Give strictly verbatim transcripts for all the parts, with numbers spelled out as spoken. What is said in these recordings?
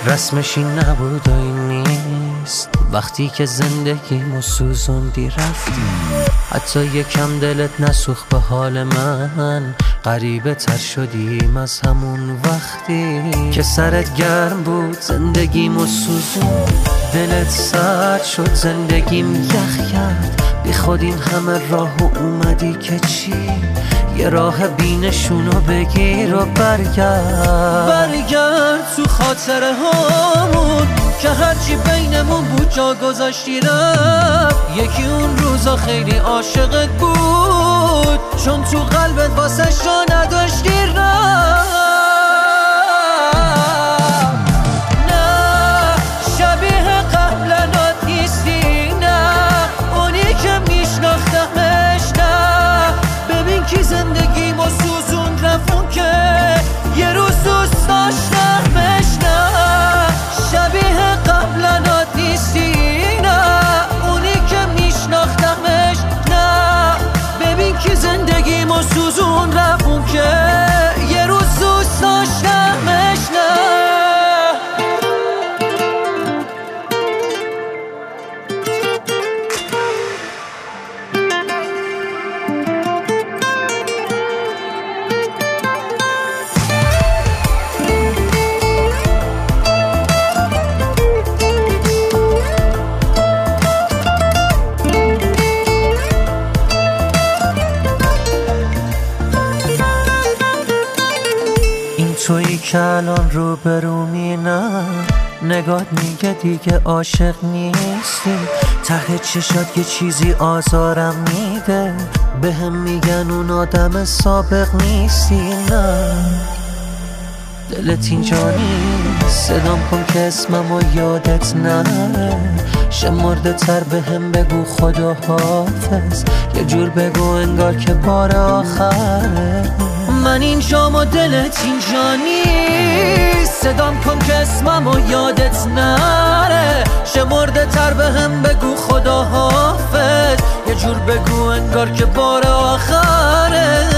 رسمش این نبود و این نیست. وقتی که زندگیمو سوزوندی رفتی، حتی یکم دلت نسوخت به حال من. غریبه تر شدیم از همون وقتی که سرت گرم بود زندگیمو سوزون. دلت سرد شد زندگیم یخ کرد، بی خود این همه راهو اومدی که چی؟ یه راه بینشونو بگیر و برگرد. برگرد تو خاطره هامون که هرچی بینمون بود جا گذاشتی رفت. یکی اون روزا خیلی عاشقت بود، چون تو قلبت واسه جا نداشتی رفت. نه شبیه قبلنات نیستی، نه اونی که میشناختمش. نه ببین کی زندگیمو سوزون رفون که یه روز دوست داشتمش. نه شبیه قبلنات نیستی، نه اونی که میشناختمش. نه ببین کی زندگیمو سوزون رفون که یه روز دوست داشتمش. نه تویی که الان رو برومی، نه نگات میگه دیگه عاشق نیستی. ته چشات یه چیزی آزارم میده، به هم میگن اون آدم سابق نیستی. نه دلت اینجا نیست، صدام کن که اسممو یادت نره. شمرده تر به هم بگو خدا حافظ، یه جور بگو انگار که بار آخره. من اینجام و دلت اینجا نیست، صدام کن که اسممو یادت نره. شمرده تر به هم بگو خدا حافظ، یه جور بگو انگار که بار آخره.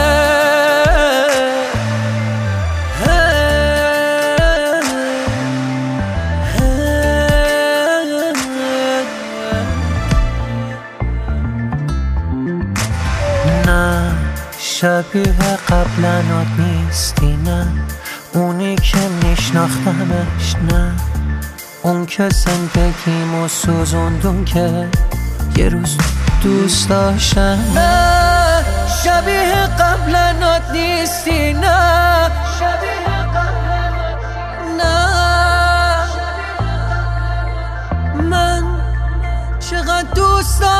نه شبیه قبلنات نیستی، نه اونی که میشناختمش. نه اون که زندگیمو سوزوندون که یه روز دوست داشتم. نه شبیه قبلنات نیستی، نه شبیه قبلنات. نه من چقدر دوست داشتم